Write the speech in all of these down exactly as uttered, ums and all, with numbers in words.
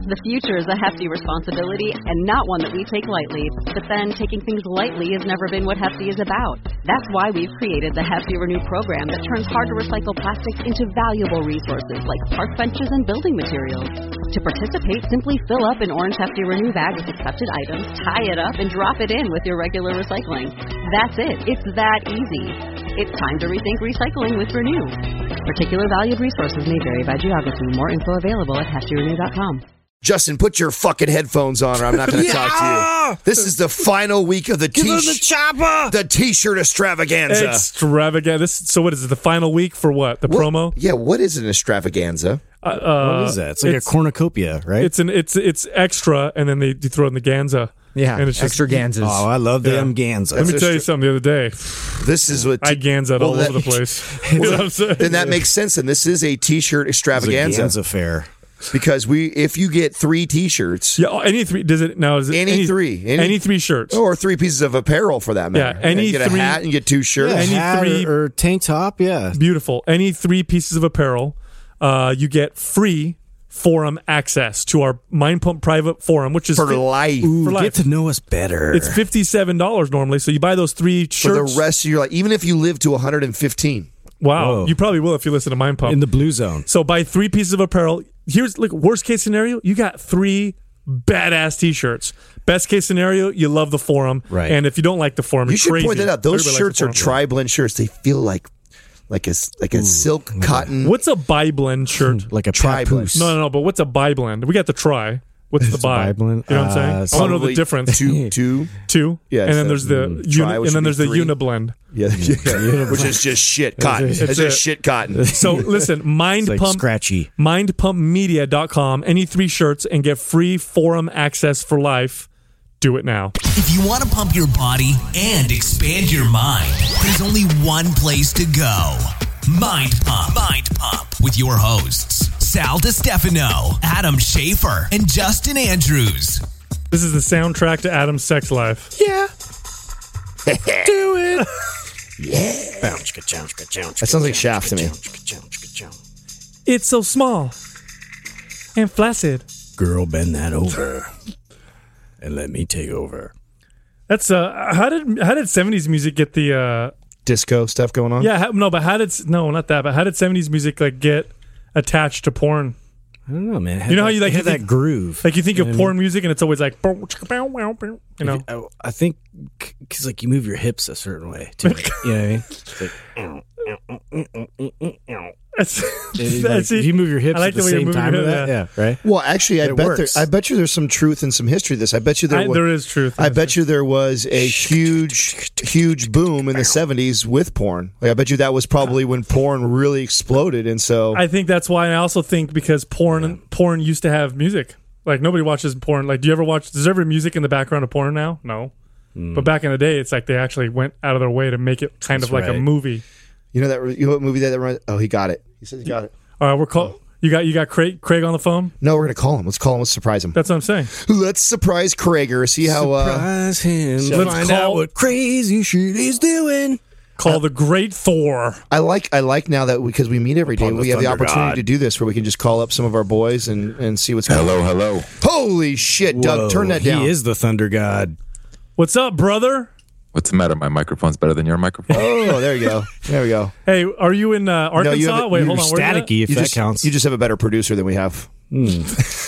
The future is a hefty responsibility and not one that we take lightly. But then taking things lightly has never been what Hefty is about. That's why we've created the Hefty Renew program that turns hard-to-recycle plastics into valuable resources like park benches and building materials. To participate, simply fill up an orange Hefty Renew bag with accepted items, tie it up, and drop it in with your regular recycling. That's it. It's that easy. It's time to rethink recycling with Renew. Particular valued resources may vary by geography. More info available at hefty renew dot com. Justin, put your fucking headphones on, or I'm not going to yeah! talk to you. This is the final week of the Give t- the chopper, the t-shirt extravaganza. Extravaganza. This, so what is it? The final week for what? The what, promo? Yeah. What is an extravaganza? Uh, uh, what is that? It's like it's, a cornucopia, right? It's an it's it's extra, and then they, they throw it in the Ganza. Yeah, and it's extra just, Ganzas. Oh, I love yeah. them Ganzas. Let me tell you something. The other day, this is what t- I Ganza'd well, all that, over the place. You know what I'm saying? Then that makes sense. And this is a t-shirt extravaganza. It's a Ganza fair. Because we, if you get three T-shirts, yeah, any three does it now? Is it any, any three, any, any three shirts, or three pieces of apparel for that matter? Yeah, any and get three, a hat and get two shirts. Yeah, any hat three or, or tank top, yeah, beautiful. Any three pieces of apparel, uh, you get free forum access to our Mind Pump private forum, which is for fi- life. Ooh, for life. Get to know us better. It's fifty-seven dollars normally, so you buy those three shirts for the rest of your life, even if you live to one hundred fifteen. Wow, Whoa. You probably will if you listen to Mind Pump in the blue zone. So buy three pieces of apparel. Here's like worst case scenario: you got three badass T-shirts. Best case scenario: you love the forum, right? And if you don't like the forum, you you're should crazy. point that out. Those Everybody shirts are likes tri-blend shirts. They feel like like a like a Ooh, silk like cotton. What's a bi-blend shirt? Like a tri-blend? No, no, no. But what's a bi-blend? We got the tri. What's the bi? Blend? You know what I'm saying? Uh, I don't know the difference. Two, two, two. Yeah, and then there's the mm, uni- tri, and then there's the three. uniblend. Yeah, yeah. Which is just shit cotton. It's, it's just shit cotton. So listen, Mind like Pump, scratchy. mind pump media dot com. Any three shirts and get free forum access for life. Do it now. If you want to pump your body and expand your mind, there's only one place to go. Mind Pump. Mind Pump with your hosts, Sal DiStefano, Adam Schafer, and Justin Andrews. This is the soundtrack to Adam's sex life. Yeah. Do it. Yeah. That sounds like Shaft to me. It's so small and flaccid. Girl, bend that over and let me take over. That's uh. How did how did seventies music get the uh disco stuff going on? Yeah, how, no, but how did no, not that. But how did seventies music like get attached to porn? I don't know, man. You know that, how you like had you that think, groove. Like you think you of know porn I mean? music and it's always like, you know. I, I think because like you move your hips a certain way too. You know what I mean? That's, like, that's if you move your hips like at the, the same time of that, yeah. yeah, right. Well, actually, I it bet works. there, I bet you there's some truth and some history to this. I bet you there I, was, there is truth. I bet you there was a huge, huge boom in the seventies with porn. Like, I bet you that was probably when porn really exploded, and so I think that's why. I also think because porn, yeah. porn used to have music. Like nobody watches porn. Like, do you ever watch? Is there ever music in the background of porn now? No. Mm. But back in the day, it's like they actually went out of their way to make it kind that's of like right. a movie. You know that? You know what movie that? that oh, he got it. He said he got it. All right, we're call. Oh. You got you got Craig Craig on the phone. No, we're gonna call him. Let's call him. Let's surprise him. That's what I'm saying. Let's surprise Krager. See how uh, surprise him. So let's find call, out what crazy shit he's doing. Call uh, the Great Thor. I like I like now that because we meet every day, we have the opportunity God. to do this where we can just call up some of our boys and, and see what's going on. Hello, hello. Holy shit, Doug! Whoa, turn that down. He is the Thunder God. What's up, brother? What's the matter? My microphone's better than your microphone. Oh, there you go. There we go. Hey, are you in uh, Arkansas? No, you have a, Wait, hold on. Staticky, if you that just, counts. You just have a better producer than we have. Mm.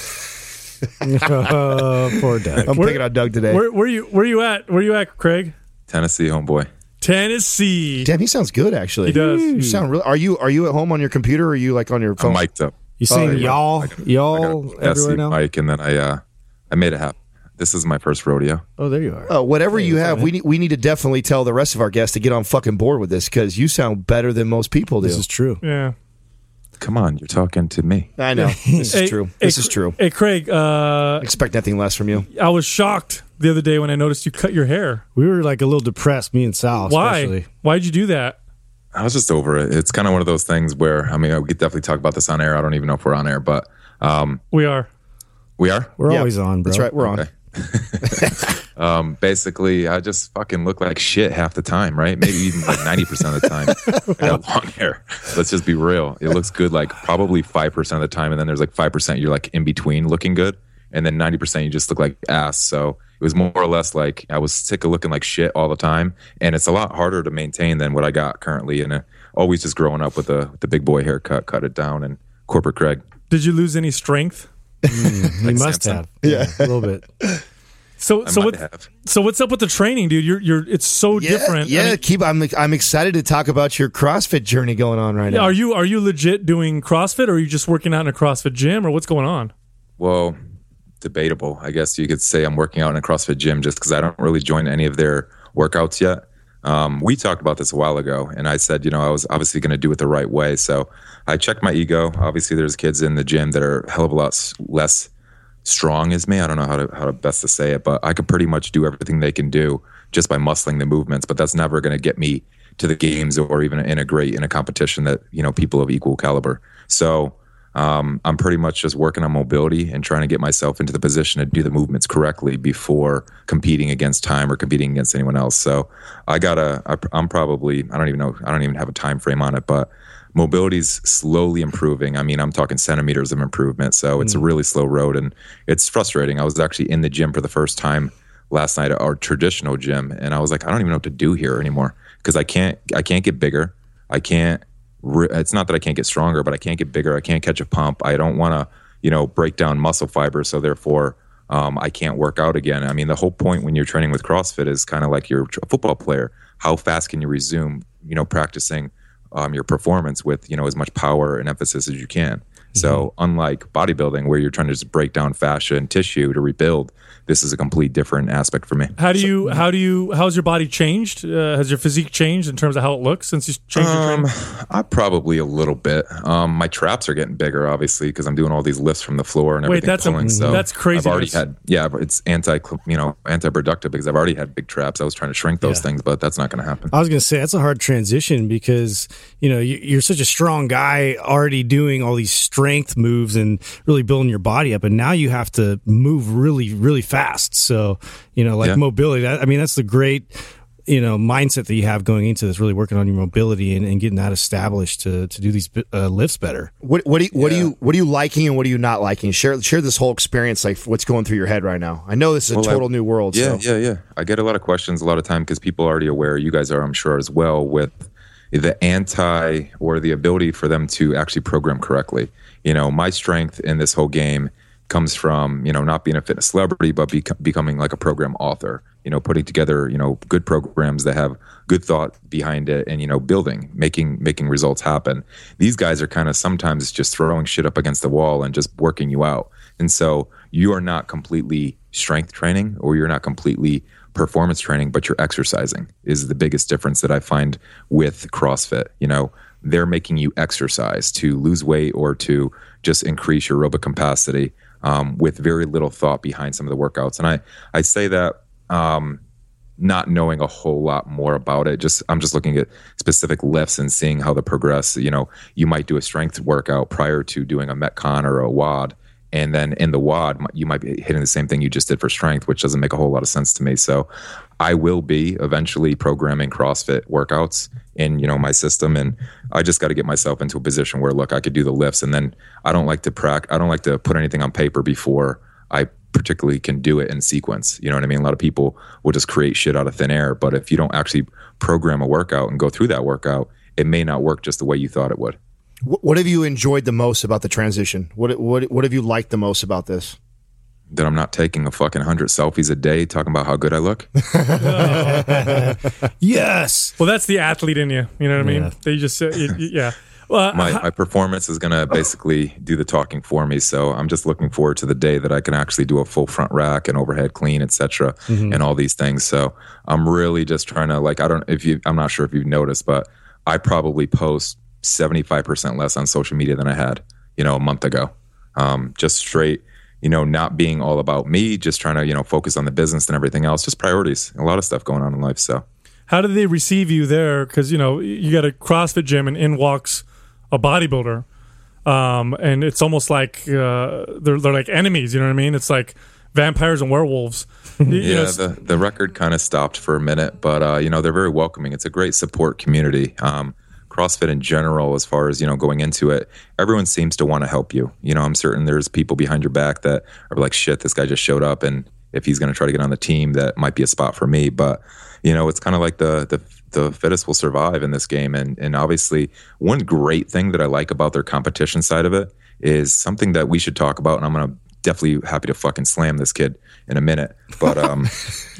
oh, poor Doug. I'm where, picking on Doug today. Where, where you? Where you at? Where you at, Craig? Tennessee, homeboy. Tennessee. Damn, he sounds good. Actually, he does. You sound really. Are you Are you at home on your computer? Or are you like on your phone? I'm mic'd up. You saying oh, y'all, I got, y'all I got everywhere now? mic, and then I uh, I made it happen. This is my first rodeo. Oh, there you are. Oh, whatever hey, you have, we need, we need to definitely tell the rest of our guests to get on fucking board with this because you sound better than most people do. This is true. Yeah. Come on, you're talking to me. I know. This hey, is true. Hey, this is true. Hey, Craig. Uh, Expect nothing less from you. I was shocked the other day when I noticed you cut your hair. We were like a little depressed, me and Sal. Why? Especially. Why'd you do that? I was just over it. It's kind of one of those things where, I mean, we could definitely talk about this on air. I don't even know if we're on air, but um, we are. We are? We're yeah, always on, bro. That's right. We're okay. on. um, basically, I just fucking look like shit half the time, right? Maybe even like ninety percent of the time. I got long hair. Let's just be real. It looks good like probably five percent of the time, and then there's like five percent you're like in between looking good. and then ninety percent you just look like ass. So it was more or less like I was sick of looking like shit all the time, and it's a lot harder to maintain than what I got currently. And uh, always just growing up with the the big boy haircut, cut it down, and corporate Craig. Did you lose any strength? Mm, you must Samson. have, yeah, a little bit. So I so might what, have. so what's up with the training, dude? You're you're it's so Yeah, different. yeah. I mean, keep. I'm I'm excited to talk about your CrossFit journey going on right now. are you are you legit doing CrossFit, or are you just working out in a CrossFit gym, or what's going on? Well, debatable. I guess you could say I'm working out in a CrossFit gym just because I don't really join any of their workouts yet. Um, we talked about this a while ago, and I said, you know, I was obviously going to do it the right way. So I checked my ego. Obviously, there's kids in the gym that are a hell of a lot s- less strong as me. I don't know how to how to best to say it, but I could pretty much do everything they can do just by muscling the movements. But that's never going to get me to the games or even integrate in a competition that, you know, people of equal caliber. So um, I'm pretty much just working on mobility and trying to get myself into the position to do the movements correctly before competing against time or competing against anyone else. So I gotta, I, I'm probably, I don't even know, I don't even have a time frame on it, but mobility's slowly improving. I mean, I'm talking centimeters of improvement. So it's a really slow road, and it's frustrating. I was actually in the gym for the first time last night at our traditional gym, and I was like, I don't even know what to do here anymore because I can't, I can't get bigger. I can't, re- it's not that I can't get stronger, but I can't get bigger. I can't catch a pump. I don't want to, you know, break down muscle fibers. So therefore, um, I can't work out again. I mean, the whole point when you're training with CrossFit is kind of like you're a football player. How fast can you resume, you know, practicing Um, your performance with, you know, as much power and emphasis as you can. Mm-hmm. So unlike bodybuilding where you're trying to just break down fascia and tissue to rebuild, this is a complete different aspect for me. How do you how do you how's your body changed? Uh, has your physique changed in terms of how it looks since you changed your Um, training? I probably a little bit. Um, my traps are getting bigger, obviously, because I'm doing all these lifts from the floor and Wait, everything. that's a- pulling, so that's crazy. I've already That's- had, yeah, but it's anti, you know, anti-productive because I've already had big traps. I was trying to shrink those Yeah. things, but that's not going to happen. I was going to say that's a hard transition because you know you- you're such a strong guy already doing all these strength moves and really building your body up, and now you have to move really, really fast. So you know, like Yeah. mobility. That, I mean, that's the great you know mindset that you have going into this. Really working on your mobility and, and getting that established to to do these uh, lifts better. What what do you, what Yeah. do you what are you liking and what are you not liking? Share share this whole experience, like what's going through your head right now. I know this is a Well, I- total new world. Yeah, so. yeah, yeah. I get a lot of questions a lot of time because people are already aware. You guys are, I'm sure, as well, with the anti or the ability for them to actually program correctly. You know, my strength in this whole game comes from, you know, not being a fitness celebrity, but bec- becoming like a program author, you know, putting together, you know, good programs that have good thought behind it and, you know, building, making, making results happen. These guys are kind of sometimes just throwing shit up against the wall and just working you out. And so you are not completely strength training or you're not completely performance training, but you're exercising is the biggest difference that I find with CrossFit. You know, they're making you exercise to lose weight or to just increase your aerobic capacity. Um, with very little thought behind some of the workouts. And I, I say that um, not knowing a whole lot more about it. Just I'm just looking at specific lifts and seeing how they progress. You know, you might do a strength workout prior to doing a Metcon or a WOD. And then in the WOD, you might be hitting the same thing you just did for strength, which doesn't make a whole lot of sense to me. So I will be eventually programming CrossFit workouts in, you know, my system. And I just got to get myself into a position where, look, I could do the lifts. And then I don't like to prac, I don't like to put anything on paper before I particularly can do it in sequence. You know what I mean? A lot of people will just create shit out of thin air. But if you don't actually program a workout and go through that workout, it may not work just the way you thought it would. What, what have you enjoyed the most about the transition? What what what have you liked the most about this? That I'm not taking a fucking hundred selfies a day talking about how good I look. Yes. Well, that's the athlete in you. You know what I mean? Yeah. They just uh, you, you- yeah. Well, my, uh, my performance is going to basically do the talking for me. So I'm just looking forward to the day that I can actually do a full front rack and overhead clean, et cetera, Mm-hmm. and all these things. So I'm really just trying to, like, I don't, if you, I'm not sure if you've noticed, but I probably post seventy-five percent less on social media than I had, you know, a month ago. Um, just straight, you know, not being all about me, just trying to, you know, focus on the business and everything else, just priorities, a lot of stuff going on in life. So how did they receive you there? Because, you know, you got a CrossFit gym and in walks a bodybuilder. Um, and it's almost like uh, they're, they're like enemies, you know what I mean? It's like vampires and werewolves. You- you know, yeah, it's- the, the record kind of stopped for a minute, but, uh, you know, they're very welcoming. It's a great support community. Um, CrossFit in general, as far as, you know, going into it, everyone seems to want to help you. You know, I'm certain there's people behind your back that are like, shit, this guy just showed up, and if he's going to try to get on the team, that might be a spot for me. But, you know, it's kind of like the, the, the fittest will survive in this game. And, and obviously one great thing that I like about their competition side of it is something that we should talk about. And I'm going to definitely happy to fucking slam this kid in a minute. But, um,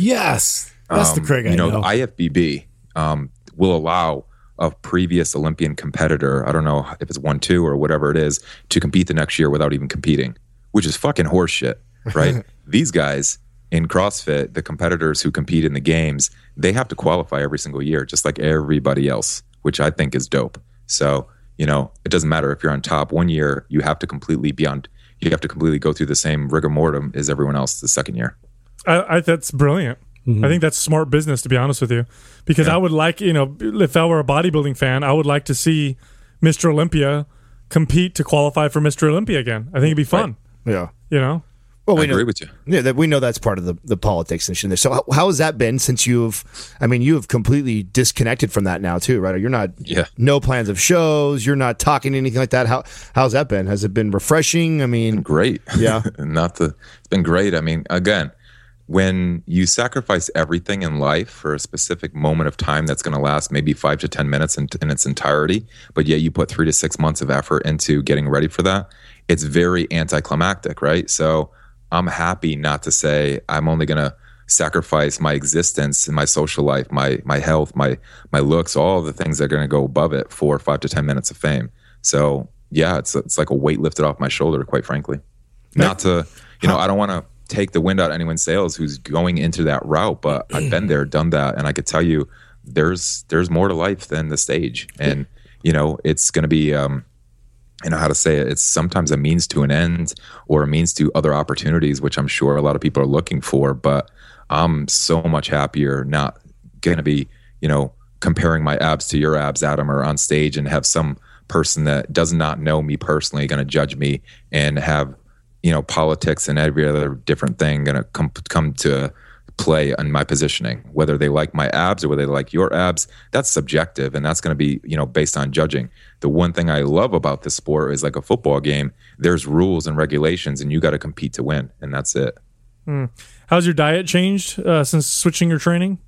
yes, that's um, the Craig I you know, know. the I F B B, um, will allow a previous Olympian competitor, I don't know if it's one, two or whatever it is, to compete the next year without even competing, which is fucking horseshit, right? These guys in CrossFit, the competitors who compete in the games, they have to qualify every single year, just like everybody else, which I think is dope. So, you know, it doesn't matter if you're on top one year, you have to completely be on, you have to completely go through the same rigor mortem as everyone else the second year. I, I that's brilliant. Mm-hmm. I think that's smart business, to be honest with you, because yeah. I would like, you know, if I were a bodybuilding fan, I would like to see Mister Olympia compete to qualify for Mister Olympia again. I think it'd be fun. Right. Yeah. You know? Well, we I agree know, with you. Yeah, that we know that's part of the, the politics and shit there. So how, how has that been since you've, I mean, you have completely disconnected from that now too, right? You're not, yeah. no plans of shows. You're not talking anything like that. How how's that been? Has it been refreshing? I mean, great. Yeah. Not the, it's been great. I mean, again, when you sacrifice everything in life for a specific moment of time that's going to last maybe five to ten minutes in, in its entirety, but yet you put three to six months of effort into getting ready for that, it's very anticlimactic, right? So I'm happy not to say I'm only going to sacrifice my existence and my social life, my my health, my my looks, all the things that are going to go above it for five to ten minutes of fame. So yeah, it's it's like a weight lifted off my shoulder, quite frankly. Not to, you know, I don't want to take the wind out of anyone's sails who's going into that route, but I've been there, done that, and I could tell you there's there's more to life than the stage. And you know, it's going to be um I know how to say it. It's sometimes a means to an end or a means to other opportunities, which I'm sure a lot of people are looking for. But I'm so much happier not going to be, you know, comparing my abs to your abs, Adam, or on stage and have some person that does not know me personally going to judge me and have, you know, politics and every other different thing going to come come to play on my positioning. Whether they like my abs or whether they like your abs, that's subjective, and that's going to be, you know, based on judging. The one thing I love about this sport is like a football game. There's rules and regulations, and you got to compete to win, and that's it. Hmm. How's your diet changed uh, since switching your training?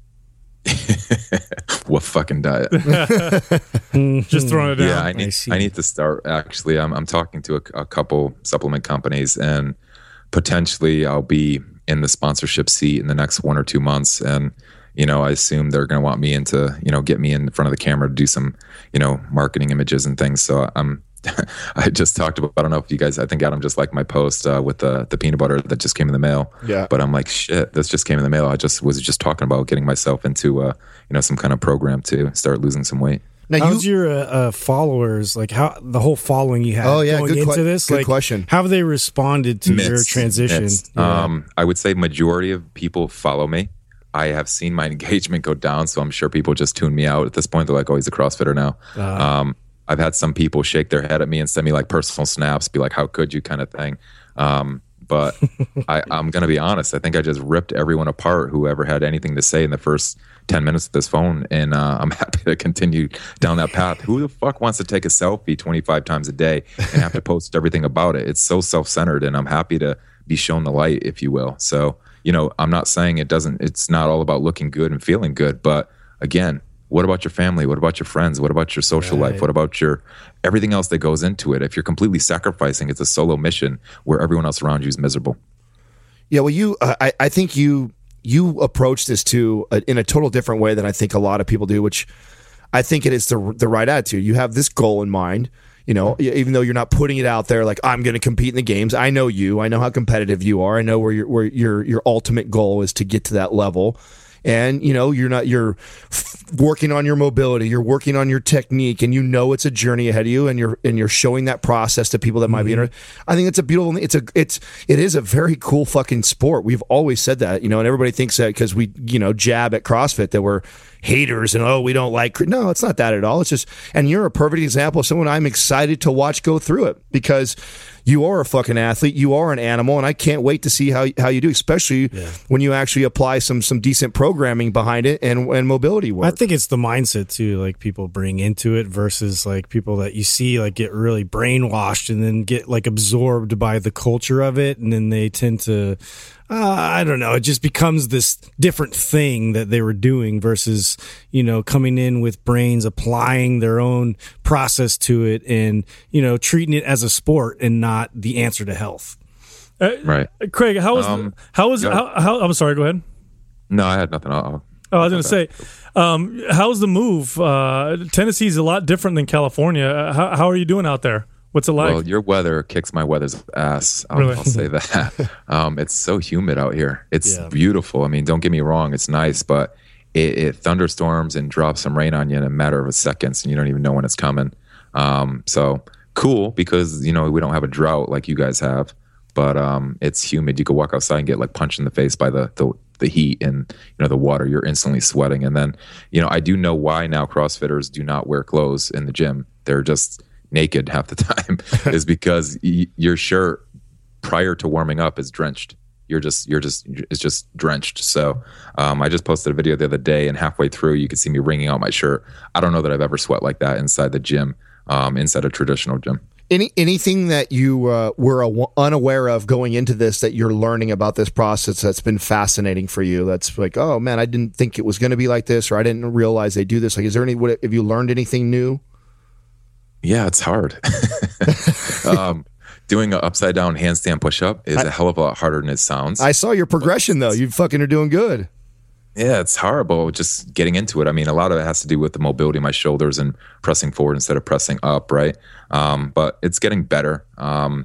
What fucking diet? Just throwing it down. Yeah, I need I, I need to start. Actually, I'm I'm talking to a, a couple supplement companies, and potentially I'll be in the sponsorship seat in the next one or two months. And, you know, I assume they're going to want me into, you know, get me in front of the camera to do some, you know, marketing images and things. So I'm, I just talked about, I don't know if you guys, I think Adam just liked my post uh, with the, the peanut butter that just came in the mail. Yeah. But I'm like, shit, this just came in the mail. I just was just talking about getting myself into, uh, you know, some kind of program to start losing some weight. Now, how's you, your uh, uh, followers, like how the whole following you had oh, yeah, going good into que- this? Good like, question. How have they responded to Mixed, your transition? Yeah. Um, I would say majority of people follow me. I have seen my engagement go down, so I'm sure people just tune me out at this point. They're like, oh, he's a CrossFitter now. Uh, um, I've had some people shake their head at me and send me like personal snaps, be like, how could you kind of thing. Um, but I, I'm going to be honest. I think I just ripped everyone apart who ever had anything to say in the first ten minutes of this phone. And uh, I'm happy to continue down that path. Who the fuck wants to take a selfie twenty-five times a day and have to post everything about it? It's so self-centered, and I'm happy to be shown the light, if you will. So, you know, I'm not saying it doesn't, it's not all about looking good and feeling good. But again, what about your family? What about your friends? What about your social right. life? What about your everything else that goes into it? If you're completely sacrificing, it's a solo mission where everyone else around you is miserable. Yeah, well, you, uh, I, I think you you approach this too uh, in a total different way than I think a lot of people do, which I think it is the the right attitude. You have this goal in mind, you know, even though you're not putting it out there like I'm going to compete in the games. I know you. I know how competitive you are. I know where your where your your ultimate goal is to get to that level. And, you know, you're not, you're f- working on your mobility, you're working on your technique, and you know it's a journey ahead of you, and you're, and you're showing that process to people that might mm-hmm. be interested. I think it's a beautiful, it's a, it's, it is a very cool fucking sport. We've always said that, you know, and everybody thinks that because we, you know, jab at CrossFit that we're haters and, oh, we don't like, no, it's not that at all. It's just, and you're a perfect example of someone I'm excited to watch go through it because you are a fucking athlete. You are an animal, and I can't wait to see how how you do, especially yeah. when you actually apply some some decent programming behind it and and mobility work. I think it's the mindset too, like people bring into it versus like people that you see like get really brainwashed and then get like absorbed by the culture of it, and then they tend to. Uh, I don't know. It just becomes this different thing that they were doing versus, you know, coming in with brains, applying their own process to it and, you know, treating it as a sport and not the answer to health. Uh, right. Craig, how was, um, how was, how, how, I'm sorry, go ahead. No, I had nothing. I'll, oh, I was going to say, um, how's the move? Uh, Tennessee's a lot different than California. Uh, how, how are you doing out there? What's it like? Well, your weather kicks my weather's ass. I'll, really? I'll say that. um, it's so humid out here. It's yeah. beautiful. I mean, don't get me wrong. It's nice, but it, it thunderstorms and drops some rain on you in a matter of seconds, and you don't even know when it's coming. Um, so cool because, you know, we don't have a drought like you guys have, but um, it's humid. You could walk outside and get like punched in the face by the, the the heat and, you know, the water. You're instantly sweating. And then, you know, I do know why now CrossFitters do not wear clothes in the gym. They're just naked half the time is because y- your shirt prior to warming up is drenched. You're just, you're just, it's just drenched. So um, I just posted a video the other day, and halfway through, you could see me wringing out my shirt. I don't know that I've ever sweat like that inside the gym, um, inside a traditional gym. Any anything that you uh, were a, unaware of going into this that you're learning about this process that's been fascinating for you? That's like, oh man, I didn't think it was going to be like this, or I didn't realize they do this. Like, is there any? What, have you learned anything new? Yeah, it's hard. um, doing an upside down handstand push up is I, a hell of a lot harder than it sounds. I saw your progression though. You fucking are doing good. Yeah, it's horrible just getting into it. I mean, a lot of it has to do with the mobility of my shoulders and pressing forward instead of pressing up, right? Um, but it's getting better. Um,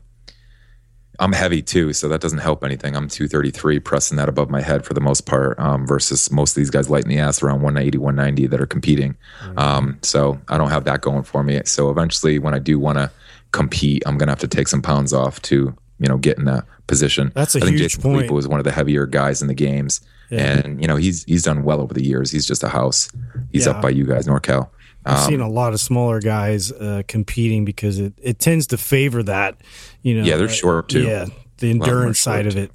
I'm heavy too, so that doesn't help anything. I'm two thirty-three, pressing that above my head for the most part, um, versus most of these guys lighting the ass around one eighty, one ninety that are competing. Mm-hmm. Um, so I don't have that going for me. So eventually, when I do want to compete, I'm going to have to take some pounds off to, you know, get in that position. That's a I think huge Jason point. Filippo was one of the heavier guys in the games. Yeah. And, you know, he's he's done well over the years. He's just a house. He's yeah. up by you guys, NorCal. I've um, seen a lot of smaller guys uh, competing because it, it tends to favor that, you know. Yeah, they're short too. Yeah, the endurance side of it.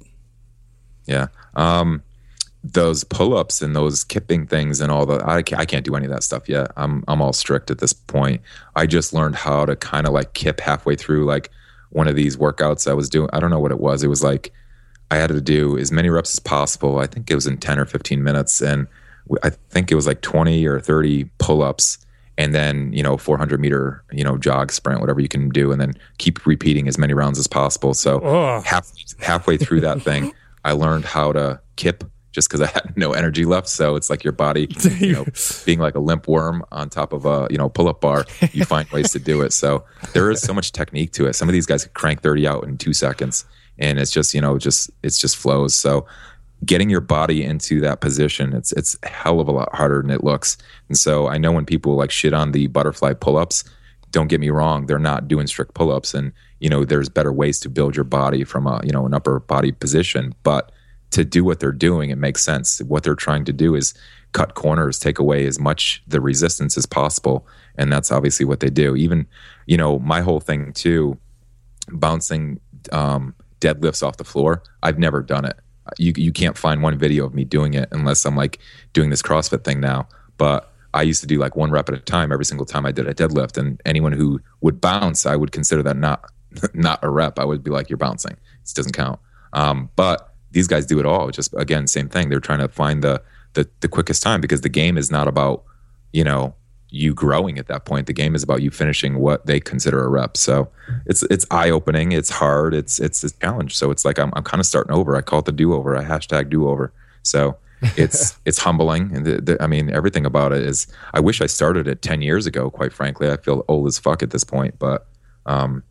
Yeah. Um, those pull-ups and those kipping things and all the, I can't, I can't do any of that stuff yet. I'm I'm all strict at this point. I just learned how to kind of like kip halfway through like one of these workouts I was doing. I don't know what it was. It was like I had to do as many reps as possible. I think it was in ten or fifteen minutes. And I think it was like twenty or thirty pull-ups. And then, you know, four hundred meter, you know, jog, sprint, whatever you can do, and then keep repeating as many rounds as possible. So oh. half, halfway through that thing, I learned how to kip just because I had no energy left. So it's like your body, you know, being like a limp worm on top of a, you know, pull-up bar. You find ways to do it. So there is so much technique to it. Some of these guys could crank thirty out in two seconds, and it's just, you know, just it's just flows. So getting your body into that position, it's it's a hell of a lot harder than it looks. And so I know when people like shit on the butterfly pull-ups, don't get me wrong, they're not doing strict pull-ups, and you know there's better ways to build your body from a, you know, an upper body position. But to do what they're doing, it makes sense. What they're trying to do is cut corners, take away as much the resistance as possible, and that's obviously what they do. Even, you know, my whole thing too, bouncing um, deadlifts off the floor, I've never done it. You you can't find one video of me doing it unless I'm like doing this CrossFit thing now. But I used to do like one rep at a time every single time I did a deadlift, and anyone who would bounce, I would consider that not not a rep. I would be like, you're bouncing. This doesn't count. Um, but these guys do it all. Just again, same thing. They're trying to find the the the quickest time, because the game is not about, you know, you growing at that point. The game is about you finishing what they consider a rep. So it's it's eye opening. It's hard. It's it's a challenge. So it's like I'm I'm kind of starting over. I call it the do over. I hashtag do over. So it's it's humbling. And the, the, I mean, everything about it is. I wish I started it ten years ago. Quite frankly, I feel old as fuck at this point. But um,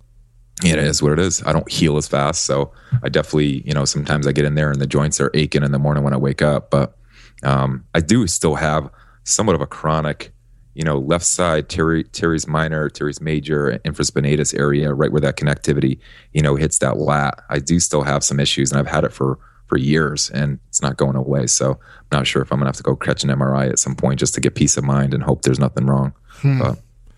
it is what it is. I don't heal as fast, so I definitely, you know, sometimes I get in there and the joints are aching in the morning when I wake up. But um, I do still have somewhat of a chronic, you know, left side teres, teres minor, teres major, infraspinatus area, right where that connectivity, you know, hits that lat. I do still have some issues, and I've had it for for years, and it's not going away. So I'm not sure if I'm gonna have to go catch an M R I at some point just to get peace of mind and hope there's nothing wrong. Hmm. But,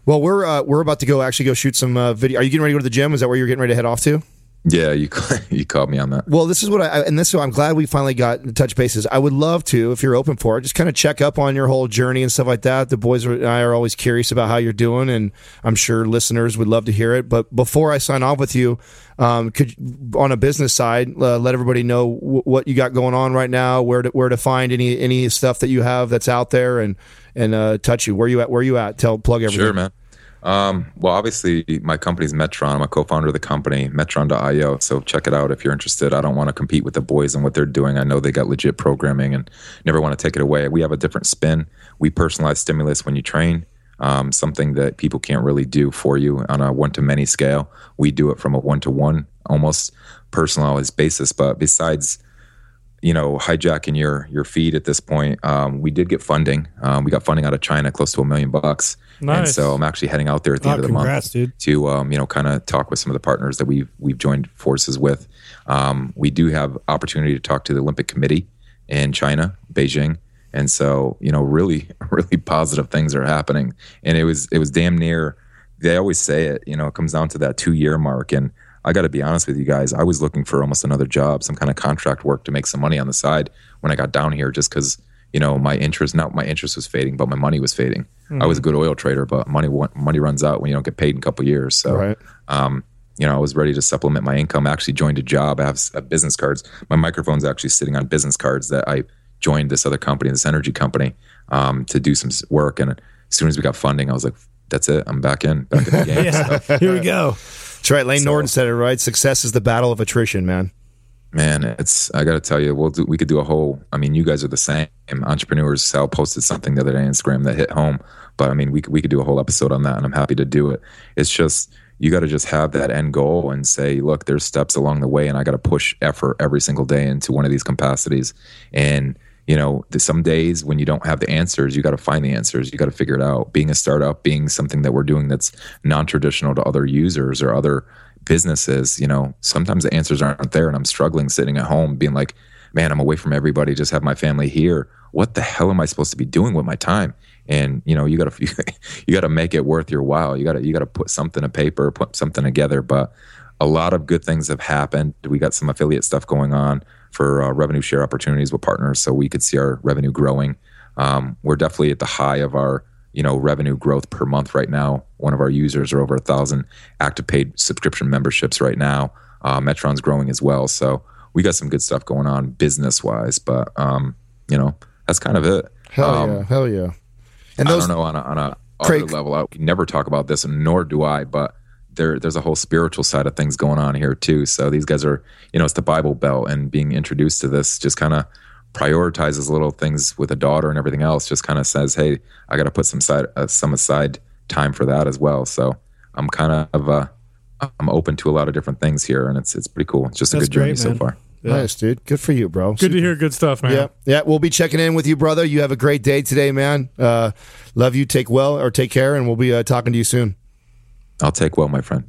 Well, we're uh, we're about to go actually go shoot some uh, video. Are you getting ready to go to the gym? Is that where you're getting ready to head off to? Yeah, you you called me on that. Well, this is what I and this so I'm glad we finally got in touch bases. I would love to, if you're open for it, just kind of check up on your whole journey and stuff like that. The boys and I are always curious about how you're doing, and I'm sure listeners would love to hear it. But before I sign off with you, um, could on a business side, uh, let everybody know w- what you got going on right now, where to where to find any any stuff that you have that's out there, and and uh, touch you. Where you at? Where you at? Tell plug everything. Sure, man. Um, well, obviously, my company's Metron. I'm a co-founder of the company, Metron dot io. So check it out if you're interested. I don't want to compete with the boys and what they're doing. I know they got legit programming and never want to take it away. We have a different spin. We personalize stimulus when you train, um, something that people can't really do for you on a one-to-many scale. We do it from a one-to-one, almost personalized basis. But besides, you know, hijacking your your feed at this point, um, we did get funding. Um, we got funding out of China, close to a million bucks. Nice. And so I'm actually heading out there at the Oh, end of the congrats, month dude. to, um, you know, kind of talk with some of the partners that we've we've joined forces with. Um, we do have opportunity to talk to the Olympic Committee in China, Beijing, and so you know, really, really positive things are happening. And it was it was damn near. They always say it, you know, it comes down to that two year mark, and I got to be honest with you guys. I was looking for almost another job, some kind of contract work to make some money on the side when I got down here, just because, you know, my interest, not my interest was fading, but my money was fading. Mm-hmm. I was a good oil trader, but money money runs out when you don't get paid in a couple of years. So, Right. um, you know, I was ready to supplement my income. I actually joined a job. I have, I have business cards. My microphone's actually sitting on business cards that I joined this other company, this energy company, um, to do some work. And as soon as we got funding, I was like, that's it. I'm back in, back in the game. Yeah, So, here we go. That's right. Lane So- Norton said it right. Success is the battle of attrition, man. Man, it's, I got to tell you, we'll do, we could do a whole, I mean, you guys are the same entrepreneurs. Sal posted something the other day on Instagram that hit home, but I mean, we could, we could do a whole episode on that, and I'm happy to do it. It's just, you got to just have that end goal and say, look, there's steps along the way, and I got to push effort every single day into one of these capacities. And, you know, there's some days when you don't have the answers, you got to find the answers. You got to figure it out. Being a startup, being something that we're doing that's non-traditional to other users or other businesses, you know, sometimes the answers aren't there, and I'm struggling sitting at home being like, man, I'm away from everybody, just have my family here. What the hell am I supposed to be doing with my time? And, you know, you got to, you got to make it worth your while. You got to, you got to put something to paper, put something together. But a lot of good things have happened. We got some affiliate stuff going on for uh, revenue share opportunities with partners, so we could see our revenue growing. Um, we're definitely at the high of our, you know, revenue growth per month right now. One of our users are over a thousand active paid subscription memberships right now. Uh, Metron's growing as well. So we got some good stuff going on business wise, but, um, you know, that's kind of it. Hell um, yeah. Hell yeah. And I those, don't know on a, on a Craig- other level, I never talk about this, and nor do I, but there, there's a whole spiritual side of things going on here too. So these guys are, you know, it's the Bible Belt, and being introduced to this just kind of prioritizes little things with a daughter and everything else. Just kind of says, hey, I got to put some side, uh, some aside time for that as well. So I'm kind of, uh, I'm open to a lot of different things here, and it's it's pretty cool. It's just a That's good journey great, so man. far. nice, dude. Good for you, bro. Good to hear good stuff, man. Yeah, yeah. We'll be checking in with you, brother. You have a great day today, man. Uh, love you. Take well or take care, and we'll be uh, talking to you soon. I'll take well, my friend.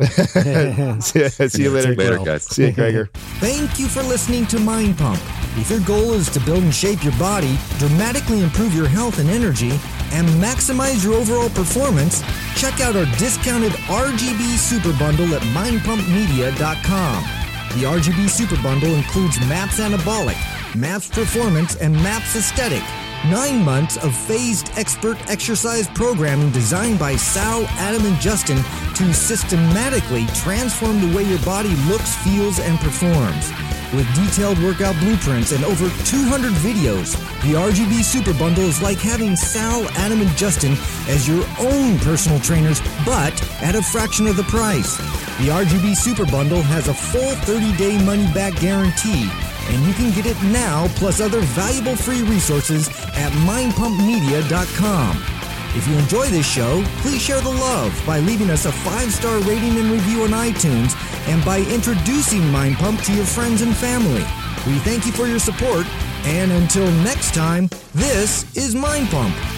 see, see you later. Later, well. guys. See you, Gregor. Thank you for listening to Mind Pump. If your goal is to build and shape your body, dramatically improve your health and energy, and maximize your overall performance, check out our discounted R G B Super Bundle at mind pump media dot com. The R G B Super Bundle includes MAPS Anabolic, MAPS Performance, and MAPS Aesthetic. Nine months of phased expert exercise programming designed by Sal, Adam, and Justin to systematically transform the way your body looks, feels, and performs. With detailed workout blueprints and over two hundred videos, the R G B Super Bundle is like having Sal, Adam, and Justin as your own personal trainers, but at a fraction of the price. The R G B Super Bundle has a full thirty-day money-back guarantee, and you can get it now plus other valuable free resources at mind pump media dot com. If you enjoy this show, please share the love by leaving us a five-star rating and review on iTunes, and by introducing Mind Pump to your friends and family. We thank you for your support, and until next time, this is Mind Pump.